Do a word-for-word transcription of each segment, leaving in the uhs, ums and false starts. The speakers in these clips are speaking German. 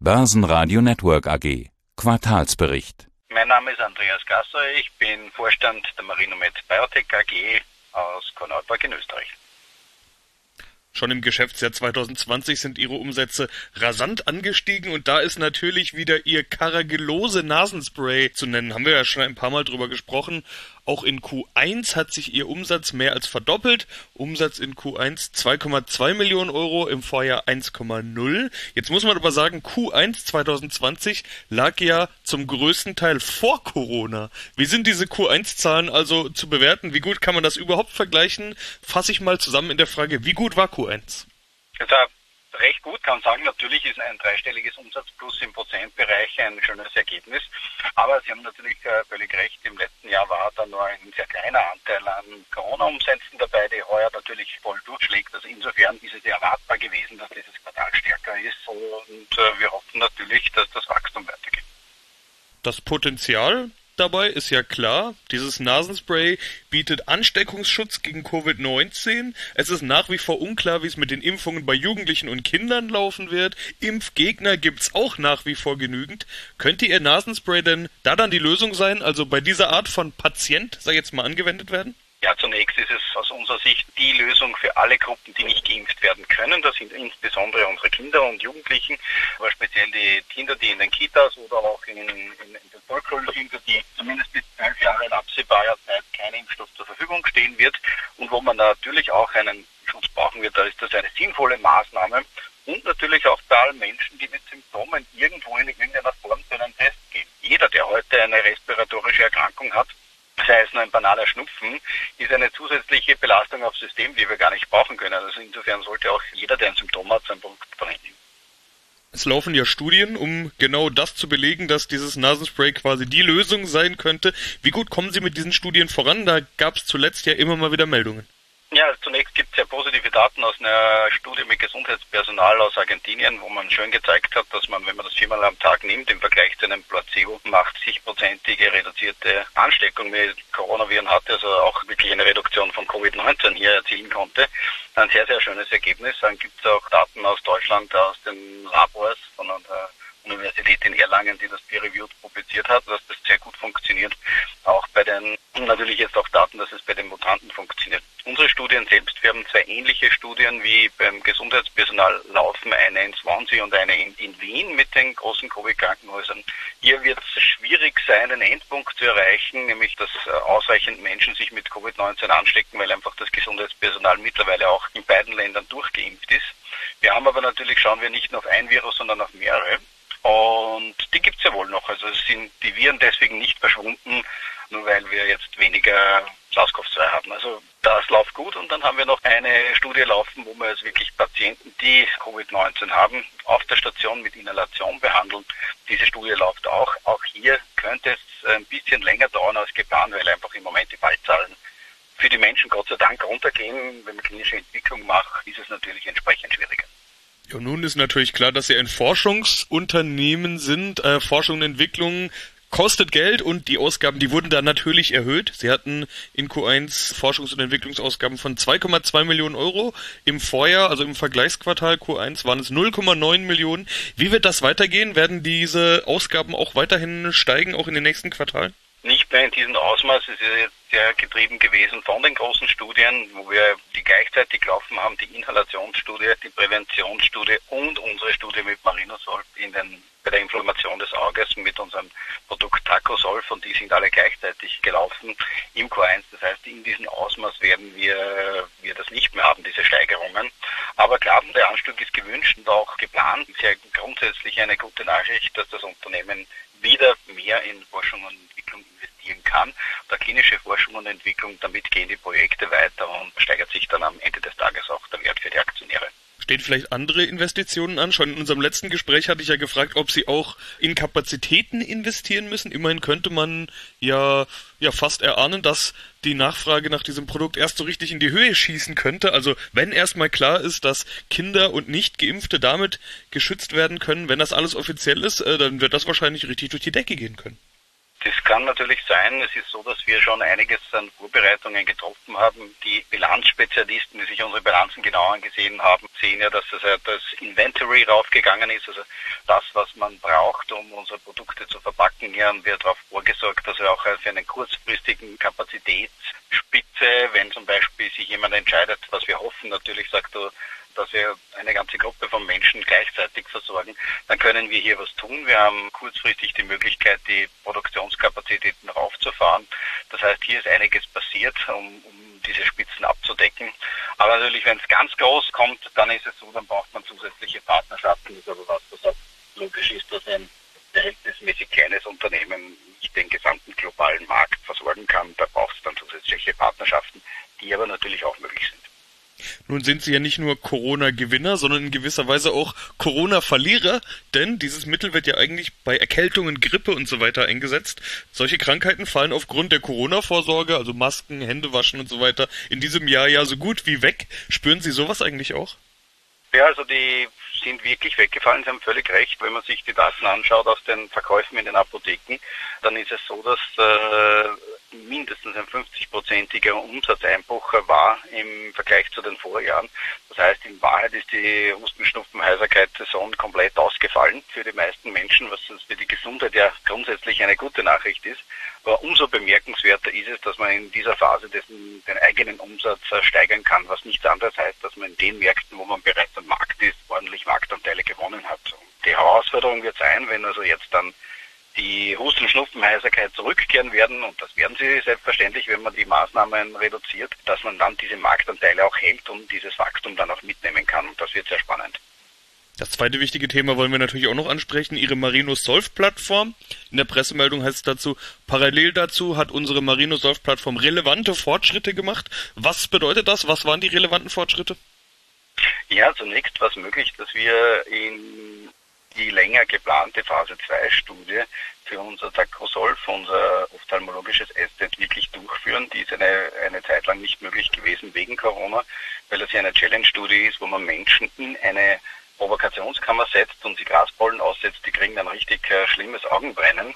Börsenradio Network A G. Quartalsbericht. Mein Name ist Andreas Gasser, ich bin Vorstand der Marinomed Biotech A G aus Korneuburg in Österreich. Schon im Geschäftsjahr zwanzig zwanzig sind Ihre Umsätze rasant angestiegen und da ist natürlich wieder Ihr Carragelose Nasenspray zu nennen. Haben wir ja schon ein paar Mal drüber gesprochen. Auch in Q eins hat sich Ihr Umsatz mehr als verdoppelt. Umsatz in Q eins zwei Komma zwei Millionen Euro, im Vorjahr eins Komma null. Jetzt muss man aber sagen, Q eins zwanzig zwanzig lag ja zum größten Teil vor Corona. Wie sind diese Q eins Zahlen also zu bewerten? Wie gut kann man das überhaupt vergleichen? Fasse ich mal zusammen in der Frage, wie gut war Q eins? Also, recht gut, kann sagen, natürlich ist ein dreistelliges Umsatzplus im Prozentbereich ein schönes Ergebnis. Aber Sie haben natürlich äh, völlig recht, im letzten Jahr war da nur ein sehr kleiner Anteil an Corona-Umsätzen dabei, die heuer natürlich voll durchschlägt. Also insofern ist es erwartbar gewesen, dass dieses Quartal stärker ist und äh, wir hoffen natürlich, dass das Wachstum weitergeht. Das Potenzial dabei ist ja klar, dieses Nasenspray bietet Ansteckungsschutz gegen Covid neunzehn. Es ist nach wie vor unklar, wie es mit den Impfungen bei Jugendlichen und Kindern laufen wird. Impfgegner gibt's auch nach wie vor genügend. Könnte Ihr Nasenspray denn da dann die Lösung sein, also bei dieser Art von Patient, sag ich jetzt mal, angewendet werden? Ja, zunächst ist es aus unserer Sicht die Lösung für alle Gruppen, die nicht geimpft werden können. Das sind insbesondere unsere Kinder und Jugendlichen, aber speziell die Kinder, die in den Kitas oder auch in, in, in den Volksschulen sind, für die zumindest bis zwölf Jahre in absehbarer Zeit kein Impfstoff zur Verfügung stehen wird und wo man natürlich auch einen Schutz brauchen wird. Da ist das eine sinnvolle Maßnahme und natürlich auch bei allen Menschen, die mit Symptomen irgendwo in irgendeiner Form zu einem Test gehen. Jeder, der heute eine respiratorische Erkrankung hat, sei es nur ein banaler Schnupfen, ist eine zusätzliche Belastung aufs System, die wir gar nicht brauchen können. Also insofern sollte auch jeder, der ein Symptom hat, sein Produkt verwenden. Es laufen ja Studien, um genau das zu belegen, dass dieses Nasenspray quasi die Lösung sein könnte. Wie gut kommen Sie mit diesen Studien voran? Da gab es zuletzt ja immer mal wieder Meldungen. Ja, zunächst gibt es ja positive Daten aus einer Studie mit Gesundheitspersonal aus Argentinien, wo man schön gezeigt hat, dass man, wenn man das viermal am Tag nimmt, im Vergleich zu einem Placebo, achtzig-prozentige reduzierte Ansteckung mit Coronaviren hatte, also auch wirklich eine Reduktion von Covid neunzehn hier erzielen konnte. Ein sehr, sehr schönes Ergebnis. Dann gibt es auch Daten aus Deutschland, aus den Labors von der Universität in Erlangen, die das peer-reviewed publiziert hat, dass das sehr gut funktioniert. Auch bei den, natürlich jetzt auch Daten, dass es bei den Mutanten funktioniert. Unsere Studien selbst, wir haben zwei ähnliche Studien wie beim Gesundheitspersonal laufen, eine in Swansea und eine in, in Wien mit den großen Covid-Krankenhäusern. Hier wird es schwierig sein, einen Endpunkt zu erreichen, nämlich dass ausreichend Menschen sich mit Covid neunzehn anstecken, weil einfach das Gesundheitspersonal mittlerweile auch in beiden Ländern durchgeimpft ist. Wir haben aber natürlich, schauen wir nicht nur auf ein Virus, sondern auf mehrere. Und die gibt es ja wohl noch. Also es sind die Viren deswegen nicht verschwunden, nur weil wir jetzt weniger SARS-CoV zwei haben. Also das läuft gut und dann haben wir noch eine Studie laufen, wo wir jetzt wirklich Patienten, die Covid neunzehn haben, auf der Station mit Inhalation behandeln. Diese Studie läuft auch. Auch hier könnte es ein bisschen länger dauern als geplant, weil einfach im Moment die Fallzahlen für die Menschen Gott sei Dank runtergehen. Wenn man klinische Entwicklung macht, ist es natürlich entsprechend schwieriger. Ja, nun ist natürlich klar, dass Sie ein Forschungsunternehmen sind. Äh, Forschung und Entwicklung kostet Geld und die Ausgaben, die wurden da natürlich erhöht. Sie hatten in Q eins Forschungs- und Entwicklungsausgaben von zwei Komma zwei Millionen Euro. Im Vorjahr, also im Vergleichsquartal Q eins, waren es null Komma neun Millionen. Wie wird das weitergehen? Werden diese Ausgaben auch weiterhin steigen, auch in den nächsten Quartalen? Nicht mehr in diesem Ausmaß. Es ist jetzt sehr getrieben gewesen von den großen Studien, wo wir die gleichzeitig laufen haben, die Inhalationsstudie, die Präventionsstudie und unsere Studie mit Marinosolv in den, bei der Inflammation des Auges mit unserem Produkt Tacrosolv, und die sind alle gleichzeitig gelaufen im Q eins. Das heißt, in diesem Ausmaß werden wir, wir das nicht mehr haben, diese Steigerungen. Aber klar, der Anstieg ist gewünscht und auch geplant. Es ist ja grundsätzlich eine gute Nachricht, dass das Unternehmen wieder mehr in Forschung und Entwicklung investieren kann. Der klinische Forschung und Entwicklung, damit gehen die Projekte weiter und steigert sich dann am Ende des Tages auch der Wert für die Aktionäre. Stehen vielleicht andere Investitionen an? Schon in unserem letzten Gespräch hatte ich ja gefragt, ob Sie auch in Kapazitäten investieren müssen. Immerhin könnte man ja, ja fast erahnen, dass die Nachfrage nach diesem Produkt erst so richtig in die Höhe schießen könnte. Also wenn erstmal klar ist, dass Kinder und Nicht-Geimpfte damit geschützt werden können, wenn das alles offiziell ist, dann wird das wahrscheinlich richtig durch die Decke gehen können. Das kann natürlich sein. Es ist so, dass wir schon einiges an Vorbereitungen getroffen haben. Die Bilanzspezialisten, die sich unsere Bilanzen genau angesehen haben, sehen ja, dass das, das Inventory raufgegangen ist, also das, was man braucht, um unsere Produkte zu verpacken. Hier haben wir darauf vorgesorgt, dass wir auch für einen kurzfristigen Kapazitätsspitze, wenn zum Beispiel sich jemand entscheidet, was wir hoffen, natürlich sagt er, dass wir eine ganze Gruppe von Menschen gleichzeitig versorgen, dann können wir hier was tun. Wir haben kurzfristig die Möglichkeit, die Produktionskapazitäten raufzufahren. Das heißt, hier ist einiges passiert, um, um diese Spitzen abzudecken. Aber natürlich, wenn es ganz groß kommt, dann ist es so, dann braucht man zusätzliche Partnerschaften. Das ist aber was, was auch logisch ist, dass ein verhältnismäßig kleines Unternehmen nicht den gesamten globalen Markt versorgen kann. Da braucht es dann zusätzliche Partnerschaften, die aber natürlich auch möglich sind. Nun sind Sie ja nicht nur Corona-Gewinner, sondern in gewisser Weise auch Corona-Verlierer, denn dieses Mittel wird ja eigentlich bei Erkältungen, Grippe und so weiter eingesetzt. Solche Krankheiten fallen aufgrund der Corona-Vorsorge, also Masken, Hände waschen und so weiter, in diesem Jahr ja so gut wie weg. Spüren Sie sowas eigentlich auch? Ja, also die sind wirklich weggefallen. Sie haben völlig recht. Wenn man sich die Daten anschaut aus den Verkäufen in den Apotheken, dann ist es so, dass äh, mindestens ein fünfzig-prozentiger Umsatzeinbruch war im Vergleich zu den Vorjahren. Das heißt, in Wahrheit ist die Husten-Schnupfen-Heiserkeit-Saison komplett ausgefallen für die meisten Menschen, was für die Gesundheit ja grundsätzlich eine gute Nachricht ist. Aber umso bemerkenswerter ist es, dass man in dieser Phase dessen, den eigenen Umsatz steigern kann, was nichts anderes heißt, dass man in den Märkten, wo man bereits am Markt ist, ordentlich Marktanteile gewonnen hat. Und die Herausforderung wird sein, wenn also jetzt dann die Husten, Schnupfen, Heiserkeit zurückkehren werden, und das werden sie selbstverständlich, wenn man die Maßnahmen reduziert, dass man dann diese Marktanteile auch hält und dieses Wachstum dann auch mitnehmen kann. Und das wird sehr spannend. Das zweite wichtige Thema wollen wir natürlich auch noch ansprechen, Ihre Marino-Solve-Plattform. In der Pressemeldung heißt es dazu, parallel dazu hat unsere Marino-Solve-Plattform relevante Fortschritte gemacht. Was bedeutet das? Was waren die relevanten Fortschritte? Ja, zunächst war es möglich, dass wir in die länger geplante Phase zwei Studie für unser Tacrosolv, unser ophthalmologisches Asset, wirklich durchführen. Die ist eine, eine Zeit lang nicht möglich gewesen wegen Corona, weil das ja eine Challenge-Studie ist, wo man Menschen in eine Provokationskammer setzt und sie Gaspollen aussetzt, die kriegen dann richtig äh, schlimmes Augenbrennen.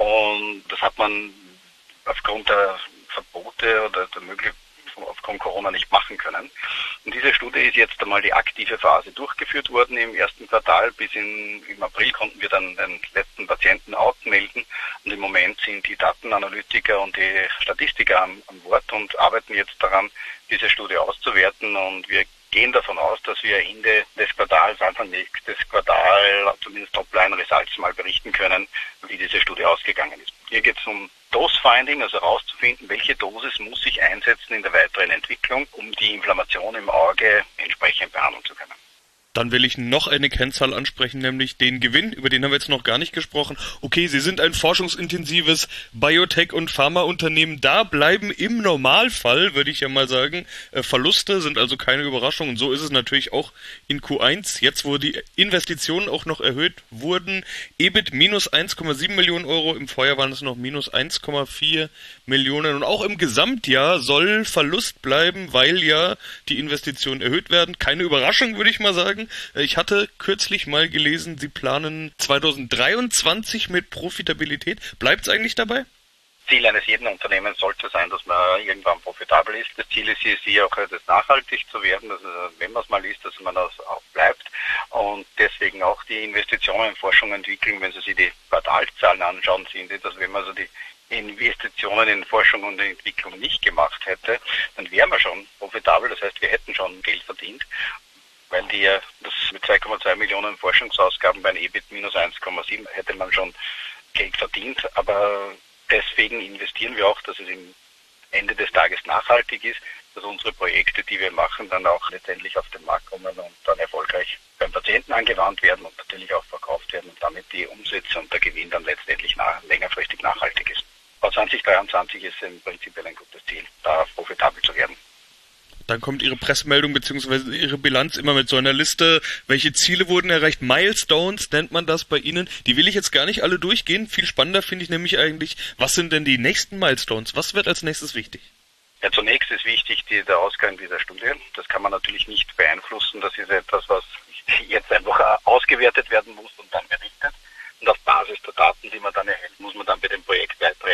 Und das hat man aufgrund der Verbote oder der Möglichkeit aufgrund Corona nicht machen können. Und diese Studie ist jetzt einmal die aktive Phase durchgeführt worden im ersten Quartal. Bis in, im April konnten wir dann den letzten Patienten outmelden. Und im Moment sind die Datenanalytiker und die Statistiker am, am Wort und arbeiten jetzt daran, diese Studie auszuwerten. Und wir gehen davon aus, dass wir Ende des Quartals, Anfang nächstes Quartal, zumindest Topline-Results mal berichten können, wie diese Studie ausgegangen ist. Hier geht es um Dose-Finding, also herauszufinden, welche Dosis muss ich einsetzen in der weiteren Entwicklung, um die Inflammation im Auge entsprechend behandeln zu können. Dann will ich noch eine Kennzahl ansprechen, nämlich den Gewinn, über den haben wir jetzt noch gar nicht gesprochen. Okay, Sie sind ein forschungsintensives Biotech- und Pharmaunternehmen. Da bleiben im Normalfall, würde ich ja mal sagen, äh, Verluste sind also keine Überraschung. Und so ist es natürlich auch in Q eins. Jetzt, wo die Investitionen auch noch erhöht wurden, E B I T minus eins Komma sieben Millionen Euro, im Vorjahr waren es noch minus eins Komma vier Millionen. Und auch im Gesamtjahr soll Verlust bleiben, weil ja die Investitionen erhöht werden. Keine Überraschung, würde ich mal sagen. Ich hatte kürzlich mal gelesen, Sie planen zweitausenddreiundzwanzig mit Profitabilität. Bleibt es eigentlich dabei? Ziel eines jeden Unternehmens sollte sein, dass man irgendwann profitabel ist. Das Ziel ist hier auch, das nachhaltig zu werden, also wenn man es mal ist, dass man das auch bleibt. Und deswegen auch die Investitionen in Forschung und Entwicklung, wenn Sie sich die Quartalszahlen anschauen, sind das, also wenn man so die Investitionen in Forschung und Entwicklung nicht gemacht hätte, dann wären wir schon profitabel. Das heißt, wir hätten schon Geld verdient, weil die ja das mit zwei Komma zwei Millionen Forschungsausgaben bei einem E B I T minus eins Komma sieben hätte man schon Geld verdient. Aber deswegen investieren wir auch, dass es im Ende des Tages nachhaltig ist, dass unsere Projekte, die wir machen, dann auch letztendlich auf den Markt kommen und dann erfolgreich beim Patienten angewandt werden und natürlich auch verkauft werden und damit die Umsätze und der Gewinn dann letztendlich nach, längerfristig nachhaltig ist. Aber zwanzig dreiundzwanzig ist im Prinzip ein gutes Ziel, da profitabel zu werden. Dann kommt Ihre Pressemeldung bzw. Ihre Bilanz immer mit so einer Liste, welche Ziele wurden erreicht. Milestones nennt man das bei Ihnen. Die will ich jetzt gar nicht alle durchgehen. Viel spannender finde ich nämlich eigentlich, was sind denn die nächsten Milestones? Was wird als nächstes wichtig? Ja, zunächst ist wichtig die, der Ausgang dieser Studie. Das kann man natürlich nicht beeinflussen. Das ist etwas, was jetzt einfach ausgewertet werden muss und dann berichtet. Und auf Basis der Daten, die man dann erhält, muss man dann bei dem Projekt weiter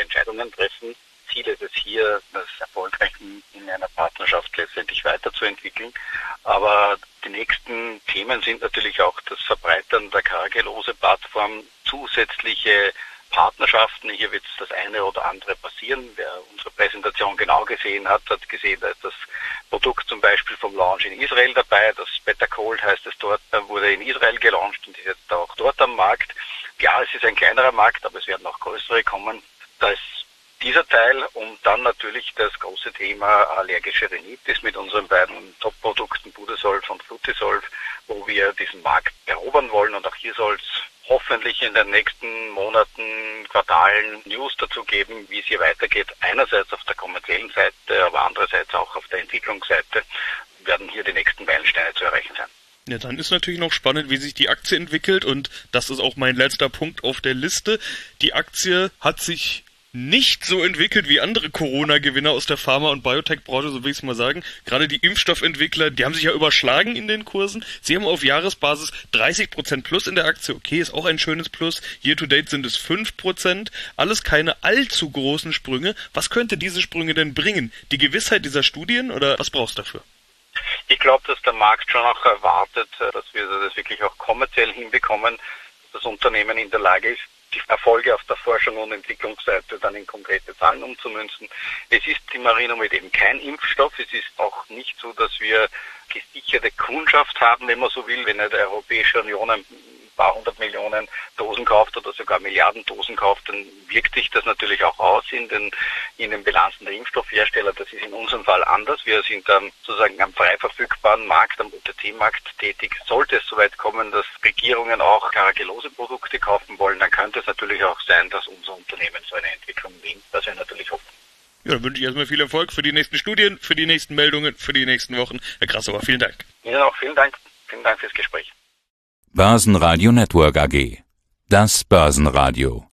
schon zusätzliche Partnerschaften. Hier wird das eine oder andere passieren. Wer unsere Präsentation genau gesehen hat, hat gesehen, da ist das Produkt zum Beispiel vom Launch in Israel dabei. Das Better Cold heißt es dort, wurde in Israel gelauncht und ist jetzt auch dort am Markt. Ja, es ist ein kleinerer Markt, aber es werden auch größere kommen. Da ist dieser Teil und dann natürlich das große Thema allergische Rhinitis mit unseren beiden Top-Produkten Budesolv und Flutisolv, wo wir diesen Markt erobern wollen. Und auch hier soll es hoffentlich in den nächsten Monaten, Quartalen News dazu geben, wie es hier weitergeht. Einerseits auf der kommerziellen Seite, aber andererseits auch auf der Entwicklungsseite werden hier die nächsten Meilensteine zu erreichen sein. Ja, dann ist natürlich noch spannend, wie sich die Aktie entwickelt und das ist auch mein letzter Punkt auf der Liste. Die Aktie hat sich nicht so entwickelt wie andere Corona-Gewinner aus der Pharma- und Biotech-Branche, so will ich es mal sagen. Gerade die Impfstoffentwickler, die haben sich ja überschlagen in den Kursen. Sie haben auf Jahresbasis dreißig Prozent plus in der Aktie. Okay, ist auch ein schönes Plus. Year-to-date sind es fünf Prozent. Alles keine allzu großen Sprünge. Was könnte diese Sprünge denn bringen? Die Gewissheit dieser Studien oder was brauchst du dafür? Ich glaube, dass der Markt schon auch erwartet, dass wir das wirklich auch kommerziell hinbekommen, dass das Unternehmen in der Lage ist, die Erfolge auf der Forschung und Entwicklungsseite dann in konkrete Zahlen umzumünzen. Es ist die Marinomed eben kein Impfstoff. Es ist auch nicht so, dass wir gesicherte Kundschaft haben, wenn man so will, wenn die Europäische Union ein paar hundert Millionen Dosen kauft oder sogar Milliarden Dosen kauft, dann wirkt sich das natürlich auch aus in den, in den Bilanzen der Impfstoffhersteller. Das ist in unserem Fall anders. Wir sind ähm, sozusagen am frei verfügbaren Markt, am O T C-Markt tätig. Sollte es soweit kommen, dass Regierungen auch Carragelose-Produkte kaufen wollen, dann könnte es natürlich auch sein, dass unser Unternehmen so eine Entwicklung nimmt. Das wir natürlich hoffen. Ja, dann wünsche ich erstmal viel Erfolg für die nächsten Studien, für die nächsten Meldungen, für die nächsten Wochen. Herr Grassauer, vielen Dank. Ihnen auch vielen Dank. Vielen Dank fürs Gespräch. Börsenradio Network A G. Das Börsenradio.